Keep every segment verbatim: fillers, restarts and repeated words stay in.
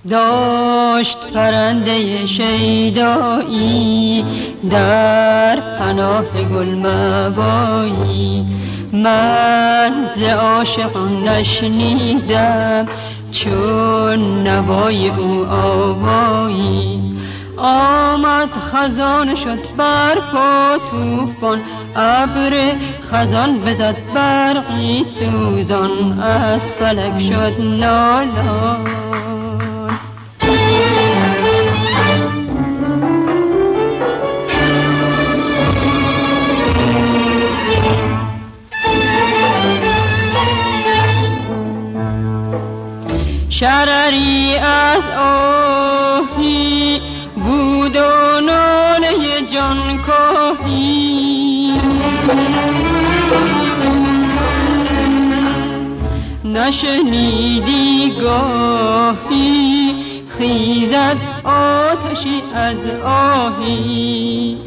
داشت پرنده شیدایی در پناه گل مبایی. من ز عاشقان نشنیدم چون نوای او آوایی. آمد خزان شد برپا طوفان، ابر خزان بزد برقی سوزان، از فلک شد نالان. شرری از آهی بود و ناله جان کاهی، نشنیدی گاهی خیزد آتشی از آهی.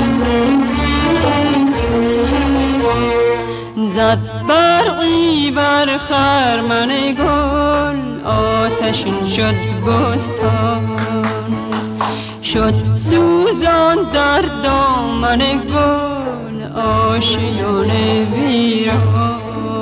زد برقی بر خرمن گل، آتشین شد بستان، شد سوزان در دامن گل آشیان ویران.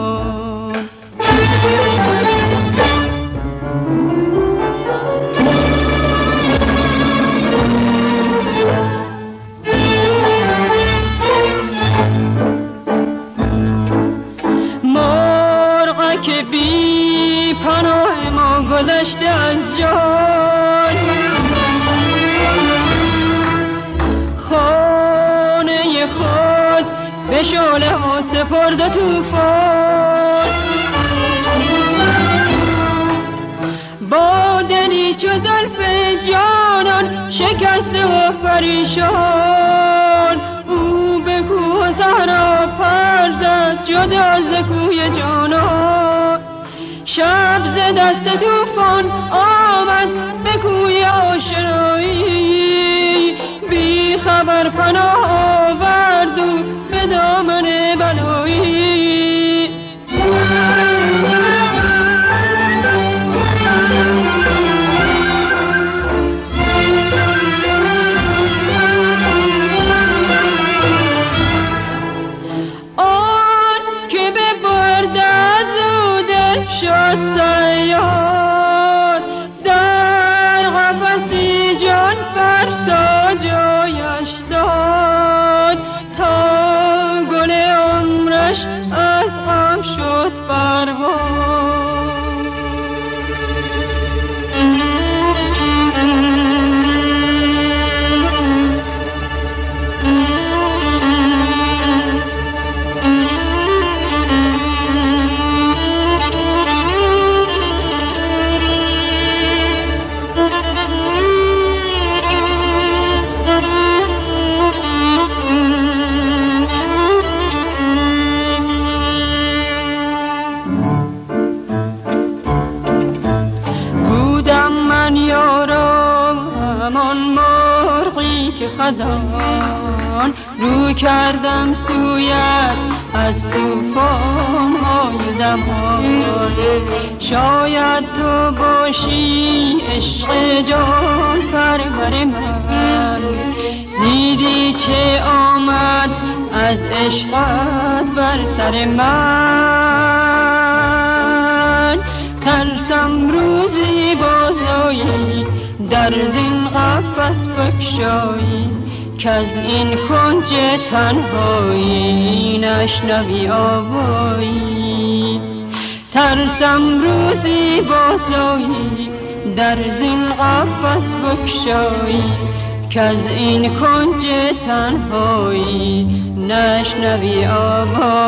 مرغک بی پناه ما گذشته از جان، خانه خود به شعله ها سپرد طوفان. با دلی چو زلف جانان شکسته و پریشان، او به کوه و صحرا پر زد جدا ز کوی جانان. شب ز دست طوفان آمد به کوی آشنایی، بی خبر پناه آورد و به دامن بلایی. شد سیار در قفسی جان فرسا جایش داد، تا گل عمرش از غم شد پرواز. خزان رو کردم سویت از طوفان های زمان، شاید تو باشی عشق جان پرور من. دیدی چه آمد از عشقت بر سر من، ترسم روزی بازایی در زین قفس بکشایی، کز این کنج تنهایی نشنوی آوایی. ترسم روزی بازایی در زین قفس بکشایی، کز این کنج تنهایی نشنوی آوایی.